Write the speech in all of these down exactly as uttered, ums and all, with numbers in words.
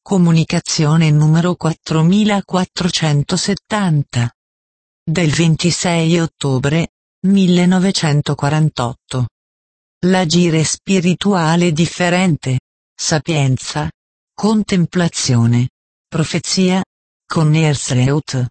Comunicazione numero quattromilaquattrocentosettanta. Del ventisei ottobre millenovecentoquarantotto. L'agire spirituale differente. Sapienza. Contemplazione. Profezia. Con Herzleut.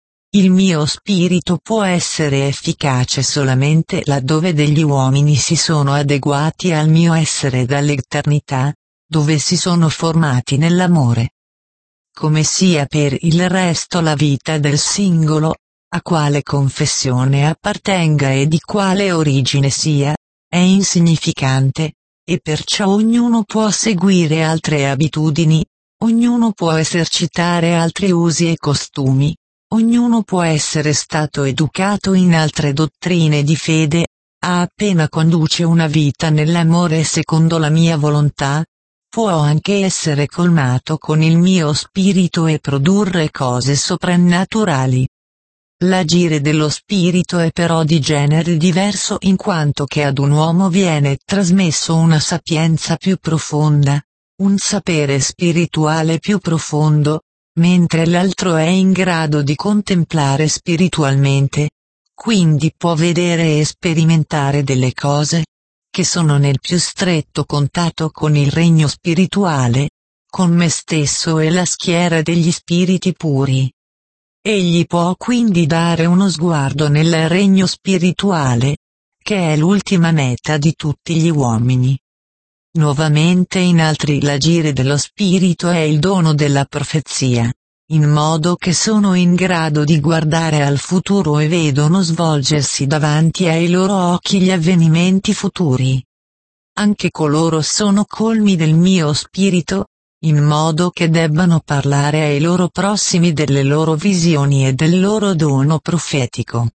Il mio spirito può essere efficace solamente laddove degli uomini si sono adeguati al mio essere dall'eternità, dove si sono formati nell'amore. Come sia per il resto la vita del singolo, a quale confessione appartenga e di quale origine sia, è insignificante, e perciò ognuno può seguire altre abitudini, ognuno può esercitare altri usi e costumi, ognuno può essere stato educato in altre dottrine di fede, a appena conduce una vita nell'amore secondo la mia volontà, può anche essere colmato con il mio spirito e produrre cose soprannaturali. L'agire dello spirito è però di genere diverso in quanto che ad un uomo viene trasmesso una sapienza più profonda, un sapere spirituale più profondo, mentre l'altro è in grado di contemplare spiritualmente, quindi può vedere e sperimentare delle cose che sono nel più stretto contatto con il regno spirituale, con me stesso e la schiera degli spiriti puri. Egli può quindi dare uno sguardo nel regno spirituale, che è l'ultima meta di tutti gli uomini. Nuovamente in altri l'agire dello spirito è il dono della profezia, in modo che sono in grado di guardare al futuro e vedono svolgersi davanti ai loro occhi gli avvenimenti futuri. Anche coloro sono colmi del mio spirito, in modo che debbano parlare ai loro prossimi delle loro visioni e del loro dono profetico.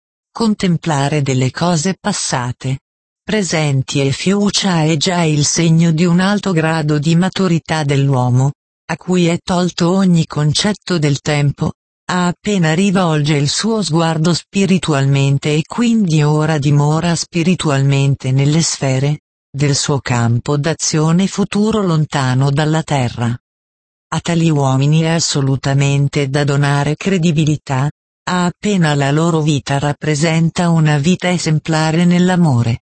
Contemplare delle cose passate, presenti e future è già il segno di un alto grado di maturità dell'uomo, a cui è tolto ogni concetto del tempo, a appena rivolge il suo sguardo spiritualmente e quindi ora dimora spiritualmente nelle sfere del suo campo d'azione futuro lontano dalla terra. A tali uomini è assolutamente da donare credibilità, a appena la loro vita rappresenta una vita esemplare nell'amore.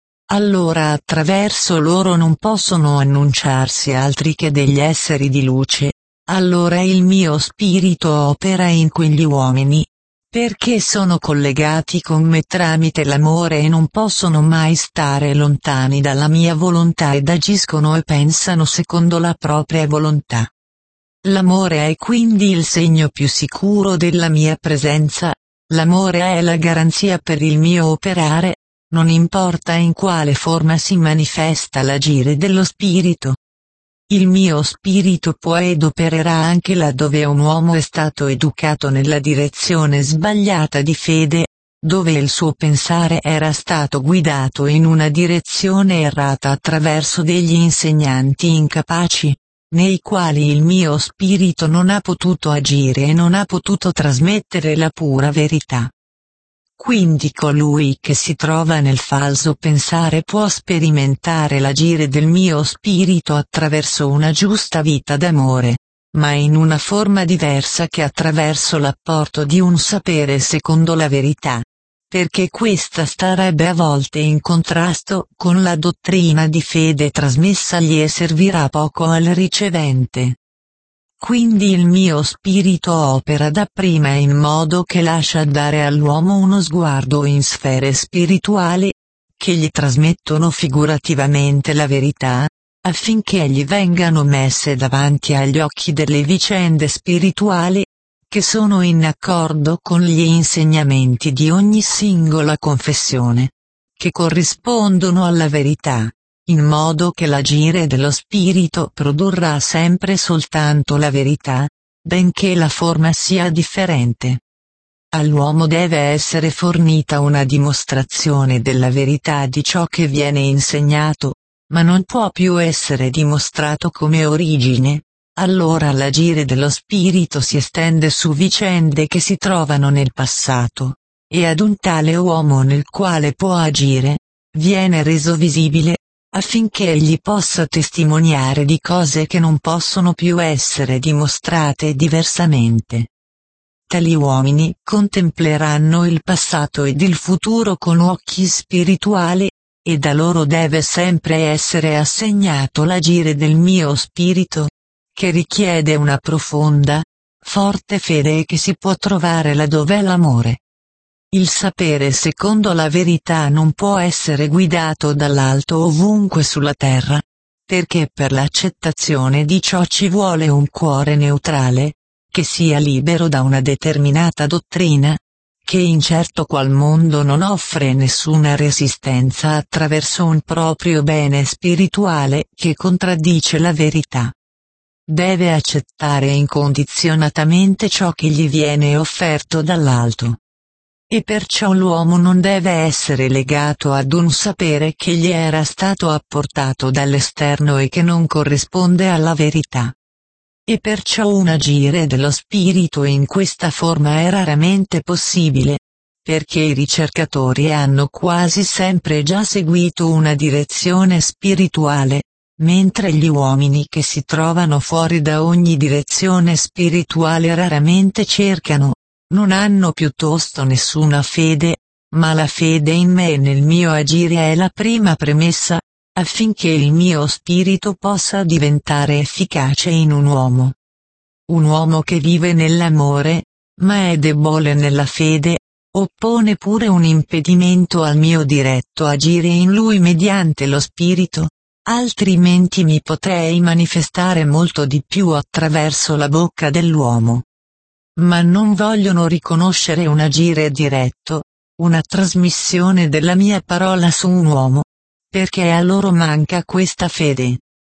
Allora attraverso loro non possono annunciarsi altri che degli esseri di luce, allora il mio spirito opera in quegli uomini, perché sono collegati con me tramite l'amore e non possono mai stare lontani dalla mia volontà ed agiscono e pensano secondo la propria volontà. L'amore è quindi il segno più sicuro della mia presenza, l'amore è la garanzia per il mio operare, non importa in quale forma si manifesta l'agire dello spirito. Il mio spirito può ed opererà anche laddove un uomo è stato educato nella direzione sbagliata di fede, dove il suo pensare era stato guidato in una direzione errata attraverso degli insegnanti incapaci, nei quali il mio spirito non ha potuto agire e non ha potuto trasmettere la pura verità. Quindi colui che si trova nel falso pensare può sperimentare l'agire del mio spirito attraverso una giusta vita d'amore, ma in una forma diversa che attraverso l'apporto di un sapere secondo la verità, perché questa starebbe a volte in contrasto con la dottrina di fede trasmessagli e servirà poco al ricevente. Quindi il mio spirito opera dapprima in modo che lascia dare all'uomo uno sguardo in sfere spirituali, che gli trasmettono figurativamente la verità, affinché gli vengano messe davanti agli occhi delle vicende spirituali, che sono in accordo con gli insegnamenti di ogni singola confessione, che corrispondono alla verità, in modo che l'agire dello spirito produrrà sempre soltanto la verità, benché la forma sia differente. All'uomo deve essere fornita una dimostrazione della verità di ciò che viene insegnato, ma non può più essere dimostrato come origine, allora l'agire dello spirito si estende su vicende che si trovano nel passato, e ad un tale uomo nel quale può agire, viene reso visibile, affinché egli possa testimoniare di cose che non possono più essere dimostrate diversamente. Tali uomini contempleranno il passato ed il futuro con occhi spirituali, e da loro deve sempre essere assegnato l'agire del mio spirito, che richiede una profonda, forte fede e che si può trovare laddove è l'amore. Il sapere secondo la verità non può essere guidato dall'alto ovunque sulla terra, perché per l'accettazione di ciò ci vuole un cuore neutrale, che sia libero da una determinata dottrina, che in certo qual mondo non offre nessuna resistenza attraverso un proprio bene spirituale che contraddice la verità. Deve accettare incondizionatamente ciò che gli viene offerto dall'alto. E perciò l'uomo non deve essere legato ad un sapere che gli era stato apportato dall'esterno e che non corrisponde alla verità. E perciò un agire dello spirito in questa forma è raramente possibile, perché i ricercatori hanno quasi sempre già seguito una direzione spirituale, mentre gli uomini che si trovano fuori da ogni direzione spirituale raramente cercano, non hanno piuttosto nessuna fede, ma la fede in me e nel mio agire è la prima premessa, affinché il mio spirito possa diventare efficace in un uomo. Un uomo che vive nell'amore, ma è debole nella fede, oppone pure un impedimento al mio diretto agire in lui mediante lo spirito, altrimenti mi potrei manifestare molto di più attraverso la bocca dell'uomo. Ma non vogliono riconoscere un agire diretto, una trasmissione della mia parola su un uomo, perché a loro manca questa fede.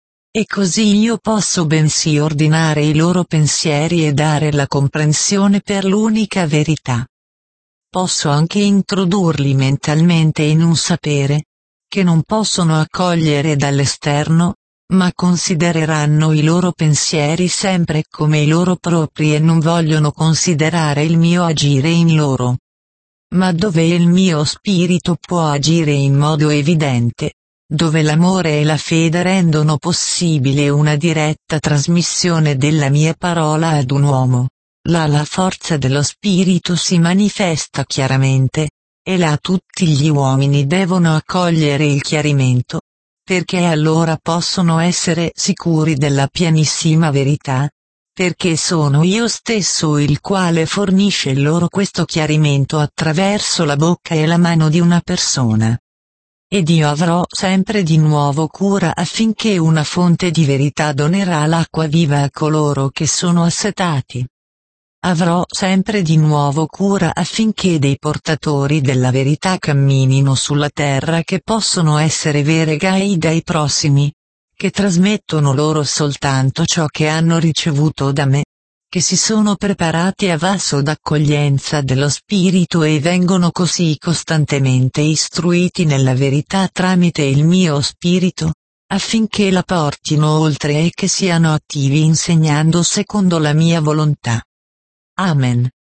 E così io posso bensì ordinare i loro pensieri e dare la comprensione per l'unica verità. Posso anche introdurli mentalmente in un sapere, che non possono accogliere dall'esterno, ma considereranno i loro pensieri sempre come i loro propri e non vogliono considerare il mio agire in loro. Ma dove il mio spirito può agire in modo evidente, dove l'amore e la fede rendono possibile una diretta trasmissione della mia parola ad un uomo, là la forza dello spirito si manifesta chiaramente, e là tutti gli uomini devono accogliere il chiarimento, perché allora possono essere sicuri della pienissima verità, perché sono io stesso il quale fornisce loro questo chiarimento attraverso la bocca e la mano di una persona. Ed io avrò sempre di nuovo cura affinché una fonte di verità donerà l'acqua viva a coloro che sono assetati. Avrò sempre di nuovo cura affinché dei portatori della verità camminino sulla terra che possono essere vere guide ai prossimi, che trasmettono loro soltanto ciò che hanno ricevuto da me, che si sono preparati a vaso d'accoglienza dello spirito e vengono così costantemente istruiti nella verità tramite il mio spirito, affinché la portino oltre e che siano attivi insegnando secondo la mia volontà. Amen.